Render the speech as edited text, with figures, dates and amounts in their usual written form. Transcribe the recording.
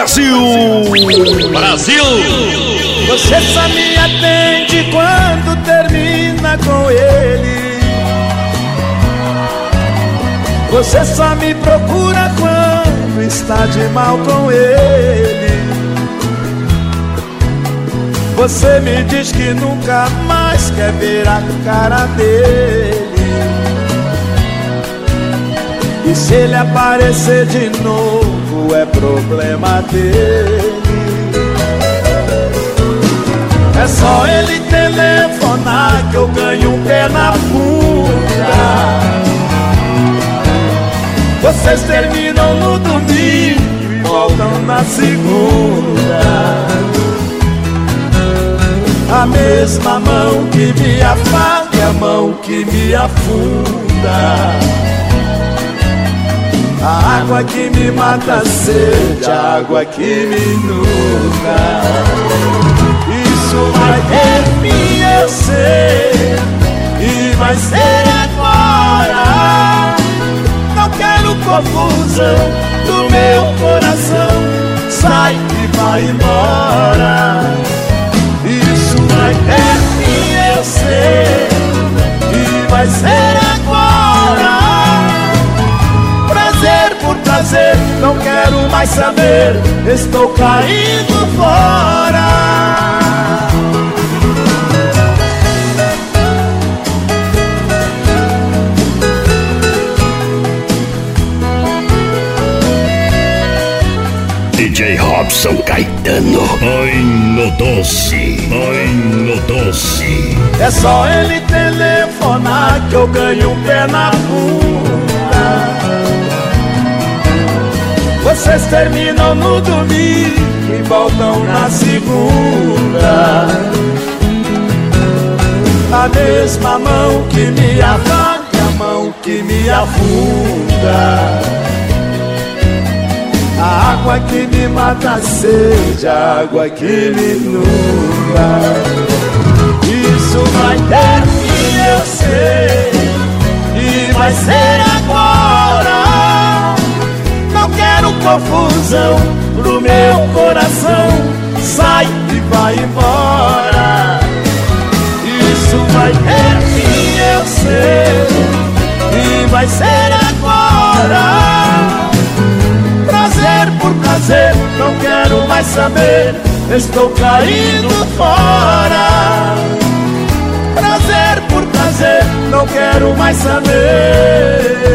Brasil! Brasil! Você só me atende quando termina com ele. Você só me procura quando está de mal com ele. Você me diz que nunca mais quer ver a cara dele. E se ele aparecer de novo é problema dele. É só ele telefonar que eu ganho um pé na bunda. Vocês terminam no domingo e voltam na segunda. A mesma mão que me afaga é a mão que me afunda. A água que me mata a sede, a água que me inunda. Isso vai ter fim, eu sei, e vai ser agora. Não quero confusão do meu coração. Sai e vai embora. Isso vai ter fim, eu sei, e vai ser agora. Prazer por prazer, não quero mais saber. Estou caindo fora. DJ Robson Caetano. Põe no doce, põe no doce. É só ele telefonar que eu ganho um pé na bunda. Vocês terminam no domingo e voltam na segunda. A mesma mão que me afaga, a mão que me afunda. A água que me mata a sede, a água que me inunda. Isso vai ter fim, eu sei, e vai ser agora. Não quero confusão pro meu coração. Sai e vai embora. Isso vai ter fim, eu sei, e vai ser agora. Prazer por prazer, não quero mais saber. Estou caindo fora. Prazer por prazer, não quero mais saber.